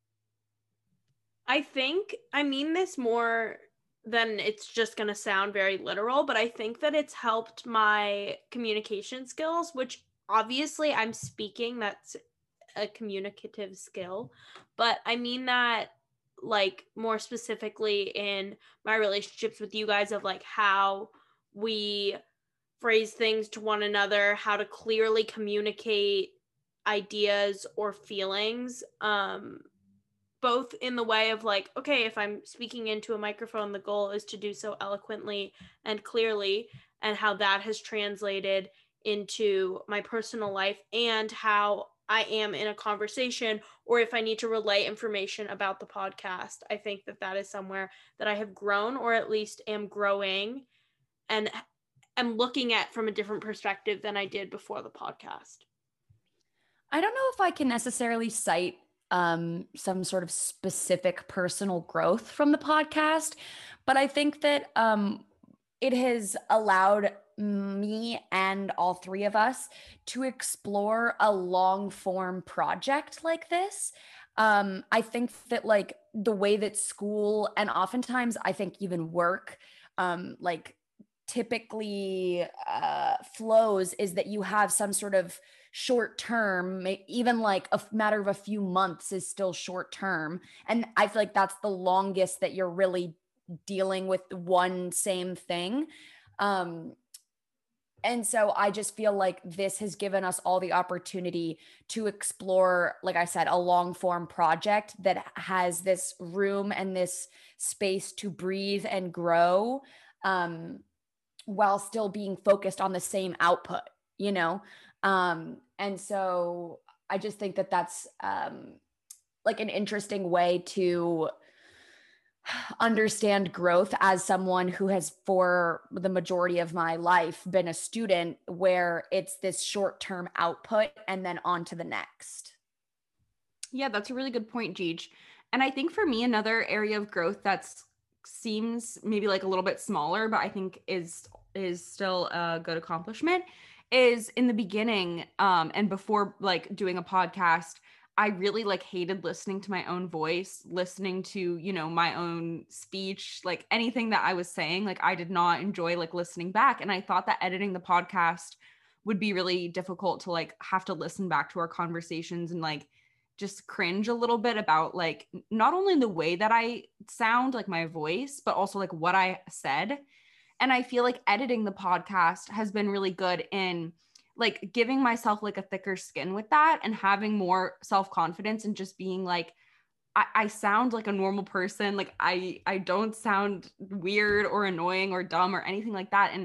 I think I mean this more than it's just going to sound very literal, but I think that it's helped my communication skills, which obviously I'm speaking, that's a communicative skill, but I mean that like more specifically in my relationships with you guys, of like how we phrase things to one another, how to clearly communicate ideas or feelings, both in the way of like, okay, if I'm speaking into a microphone, the goal is to do so eloquently and clearly, and how that has translated into my personal life and how I am in a conversation, or if I need to relay information about the podcast. I think that that is somewhere that I have grown, or at least am growing, and am looking at from a different perspective than I did before the podcast. I don't know if I can necessarily cite some sort of specific personal growth from the podcast, but I think that it has allowed me and all three of us to explore a long form project like this. I think that like the way that school, and oftentimes I think even work, like typically flows, is that you have some sort of short term, even like a matter of a few months is still short term. And I feel like that's the longest that you're really dealing with one same thing. And so I just feel like this has given us all the opportunity to explore, like I said, a long form project that has this room and this space to breathe and grow, while still being focused on the same output, you know? And so I just think that that's like an interesting way to understand growth as someone who has for the majority of my life been a student, where it's this short-term output and then on to the next. Yeah, that's a really good point, Jeej. And I think for me, another area of growth that's seems maybe like a little bit smaller, but I think is still a good accomplishment, is in the beginning and before like doing a podcast, I really like hated listening to my own voice, listening to, you know, my own speech, like anything that I was saying, like I did not enjoy like listening back. And I thought that editing the podcast would be really difficult to like have to listen back to our conversations and like just cringe a little bit about like not only the way that I sound, like my voice, but also like what I said. And I feel like editing the podcast has been really good in like giving myself like a thicker skin with that, and having more self-confidence, and just being like, I sound like a normal person. Like I don't sound weird or annoying or dumb or anything like that.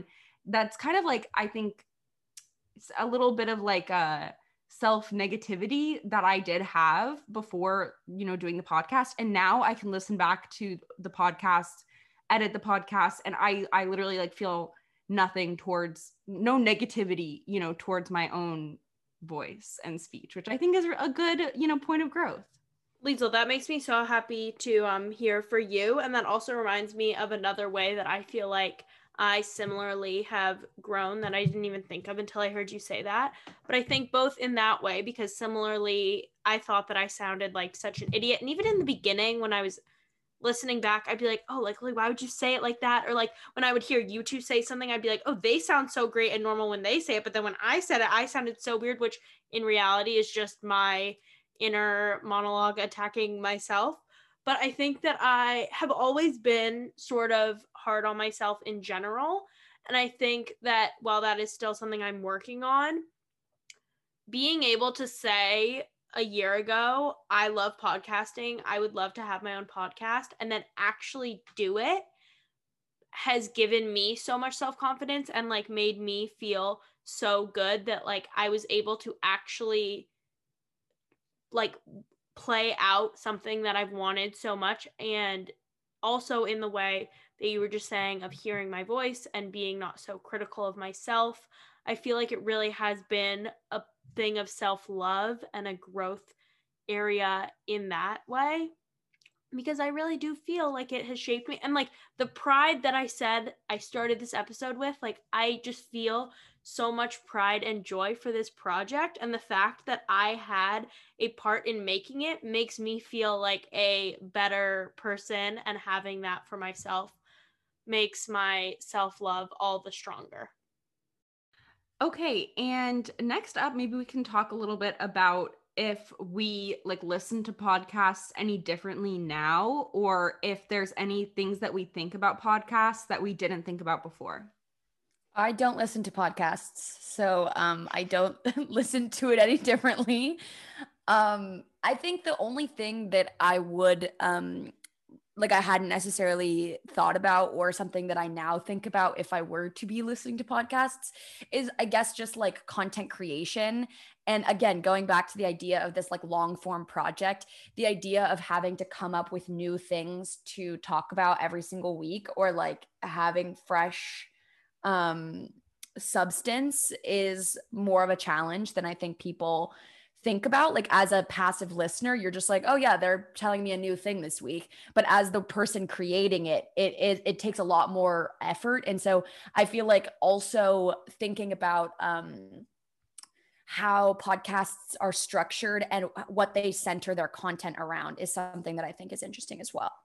that's kind of like, I think it's a little bit of like a self-negativity that I did have before, you know, doing the podcast. And now I can listen back to the podcast, edit the podcast, and I literally like feel nothing towards, no negativity, you know, towards my own voice and speech, which I think is a good, you know, point of growth. Liesl, that makes me so happy to hear for you. And that also reminds me of another way that I feel like I similarly have grown that I didn't even think of until I heard you say that. But I think both in that way, because similarly, I thought that I sounded like such an idiot. And even in the beginning, when I was listening back, I'd be like, oh, like, why would you say it like that? Or like when I would hear you two say something, I'd be like, oh, they sound so great and normal when they say it. But then when I said it, I sounded so weird, which in reality is just my inner monologue attacking myself. But I think that I have always been sort of hard on myself in general. And I think that while that is still something I'm working on, being able to say a year ago, I love podcasting, I would love to have my own podcast, and then actually do it has given me so much self-confidence and like made me feel so good that like I was able to actually like play out something that I've wanted so much. And also in the way that you were just saying of hearing my voice and being not so critical of myself, I feel like it really has been a thing of self-love and a growth area in that way, because I really do feel like it has shaped me. And like the pride that I said I started this episode with, like I just feel so much pride and joy for this project, and the fact that I had a part in making it makes me feel like a better person, and having that for myself makes my self-love all the stronger. Okay, and next up, maybe we can talk a little bit about if we like listen to podcasts any differently now, or if there's any things that we think about podcasts that we didn't think about before. I don't listen to podcasts, so I don't listen to it any differently. I think the only thing that I would like I hadn't necessarily thought about, or something that I now think about if I were to be listening to podcasts, is I guess just like content creation. And again, going back to the idea of this like long form project, the idea of having to come up with new things to talk about every single week, or like having fresh substance, is more of a challenge than I think people think about. Like as a passive listener, you're just like, oh yeah, they're telling me a new thing this week. But as the person creating it, it takes a lot more effort. And so I feel like also thinking about how podcasts are structured and what they center their content around is something that I think is interesting as well.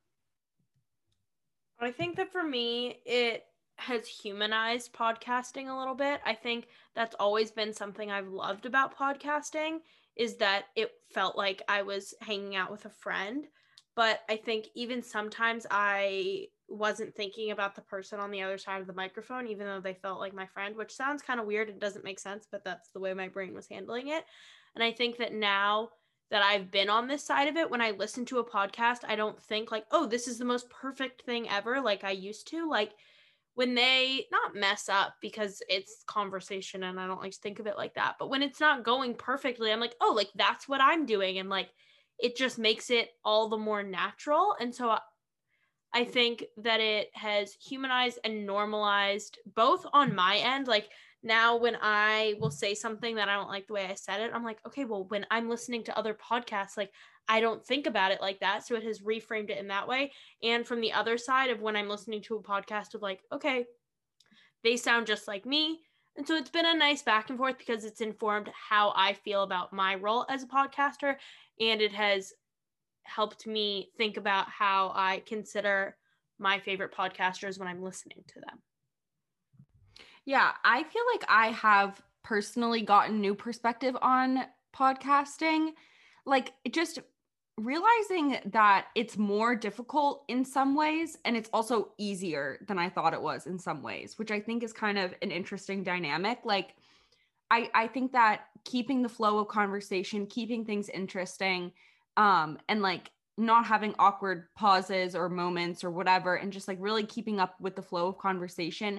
I think that for me, it has humanized podcasting a little bit. I think that's always been something I've loved about podcasting, is that it felt like I was hanging out with a friend. But I think even sometimes I wasn't thinking about the person on the other side of the microphone, even though they felt like my friend, which sounds kind of weird and doesn't make sense, but that's the way my brain was handling it. And I think that now that I've been on this side of it, when I listen to a podcast, I don't think like, oh, this is the most perfect thing ever, like I used to. Like when they not mess up, because it's conversation and I don't like to think of it like that, but when it's not going perfectly, I'm like, oh, like that's what I'm doing. And like, it just makes it all the more natural. And so I think that it has humanized and normalized both on my end. Like now when I will say something that I don't like the way I said it, I'm like, okay, well, when I'm listening to other podcasts, like I don't think about it like that. So it has reframed it in that way. And from the other side of when I'm listening to a podcast of like, okay, they sound just like me. And so it's been a nice back and forth, because it's informed how I feel about my role as a podcaster. And it has helped me think about how I consider my favorite podcasters when I'm listening to them. Yeah, I feel like I have personally gotten new perspective on podcasting. Like just realizing that it's more difficult in some ways, and it's also easier than I thought it was in some ways, which I think is kind of an interesting dynamic. Like I think that keeping the flow of conversation, keeping things interesting, and like not having awkward pauses or moments or whatever, and just like really keeping up with the flow of conversation,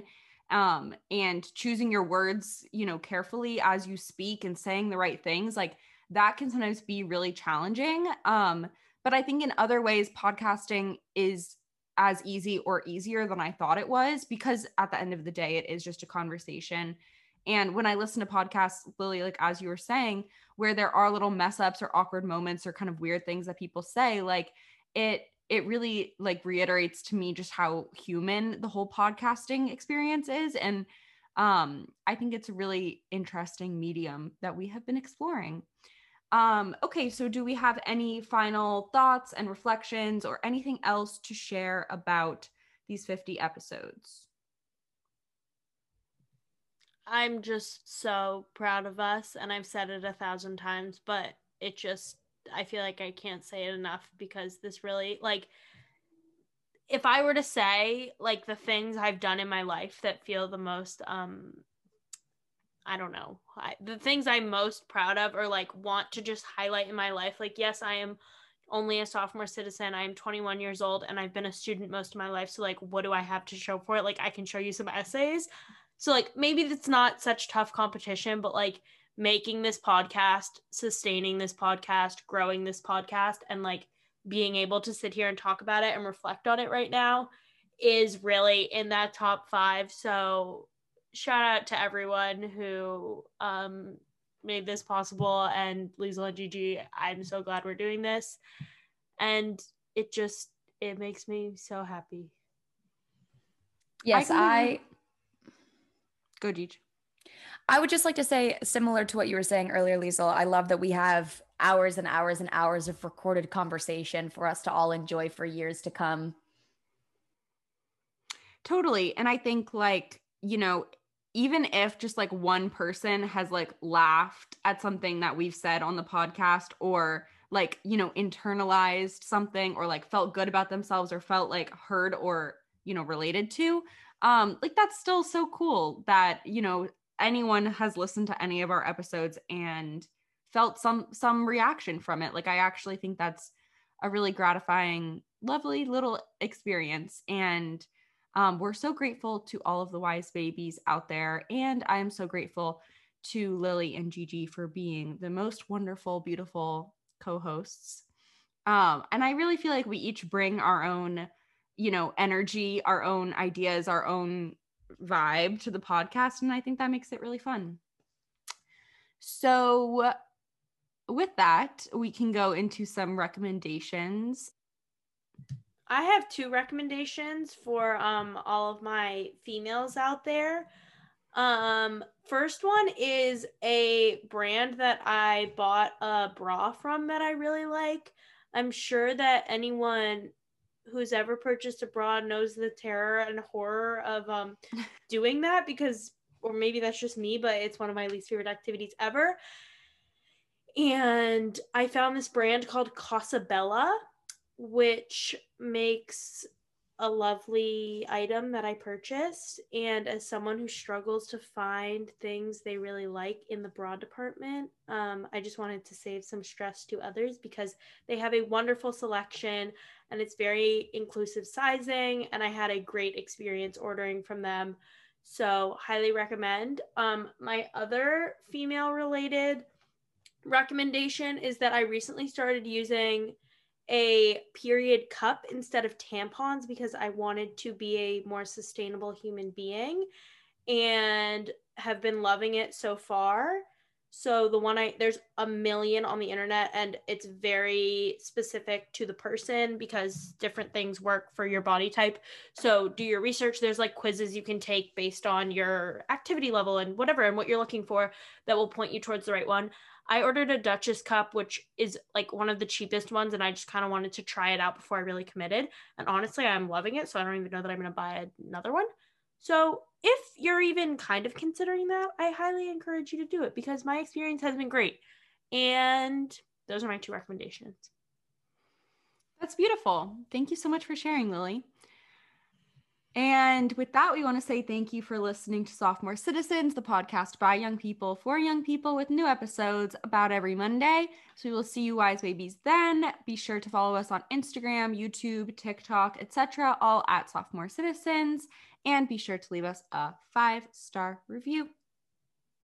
and choosing your words, you know, carefully as you speak and saying the right things, like that can sometimes be really challenging. But I think in other ways, podcasting is as easy or easier than I thought it was, because at the end of the day, it is just a conversation. And when I listen to podcasts, Lily, like as you were saying, where there are little mess ups or awkward moments or kind of weird things that people say, like it really like reiterates to me just how human the whole podcasting experience is. And I think it's a really interesting medium that we have been exploring. Okay, so do we have any final thoughts and reflections or anything else to share about these 50 episodes? I'm just so proud of us, and I've said it 1,000 times, but it just, I feel like I can't say it enough, because this really, like, if I were to say, like, the things I've done in my life that feel the most, I don't know, the things I'm most proud of or like want to just highlight in my life, like, yes, I am only a sophomore citizen. I am 21 years old and I've been a student most of my life. So like, what do I have to show for it? Like, I can show you some essays. So like, maybe it's not such tough competition, but like making this podcast, sustaining this podcast, growing this podcast, and like being able to sit here and talk about it and reflect on it right now is really in that top 5. So shout out to everyone who made this possible, and Liesl and Gigi, I'm so glad we're doing this, and it makes me so happy. Yes, Go, Gigi. I would just like to say, similar to what you were saying earlier, Liesl, I love that we have hours and hours and hours of recorded conversation for us to all enjoy for years to come. Totally. And I think like, you know, even if just like one person has like laughed at something that we've said on the podcast, or like, you know, internalized something, or like felt good about themselves, or felt like heard or, you know, related to, like that's still so cool that, you know, anyone has listened to any of our episodes and felt some reaction from it. Like I actually think that's a really gratifying, lovely little experience. And we're so grateful to all of the wise babies out there. And I am so grateful to Lily and Gigi for being the most wonderful, beautiful co-hosts. And I really feel like we each bring our own, you know, energy, our own ideas, our own vibe to the podcast. And I think that makes it really fun. So with that, we can go into some recommendations. I have 2 recommendations for all of my females out there. First one is a brand that I bought a bra from that I really like. I'm sure that anyone who's ever purchased a bra knows the terror and horror of doing that, because, or maybe that's just me, but it's one of my least favorite activities ever. And I found this brand called Casabella, which makes a lovely item that I purchased. And as someone who struggles to find things they really like in the bra department, I just wanted to save some stress to others, because they have a wonderful selection and it's very inclusive sizing, and I had a great experience ordering from them. So highly recommend. My other female related recommendation is that I recently started using a period cup instead of tampons, because I wanted to be a more sustainable human being, and have been loving it so far. So there's a million on the internet, and it's very specific to the person, because different things work for your body type. So do your research. There's like quizzes you can take based on your activity level and whatever, and what you're looking for, that will point you towards the right one. I ordered a Duchess cup, which is like one of the cheapest ones, and I just kind of wanted to try it out before I really committed. And honestly, I'm loving it, so I don't even know that I'm going to buy another one. So if you're even kind of considering that, I highly encourage you to do it, because my experience has been great. And those are my 2 recommendations. That's beautiful. Thank you so much for sharing, Lily. And with that, we want to say thank you for listening to Sophomore Citizens, the podcast by young people for young people, with new episodes about every Monday. So we will see you wise babies then. Be sure to follow us on Instagram, YouTube, TikTok, etc., all at Sophomore Citizens. And be sure to leave us a 5-star review.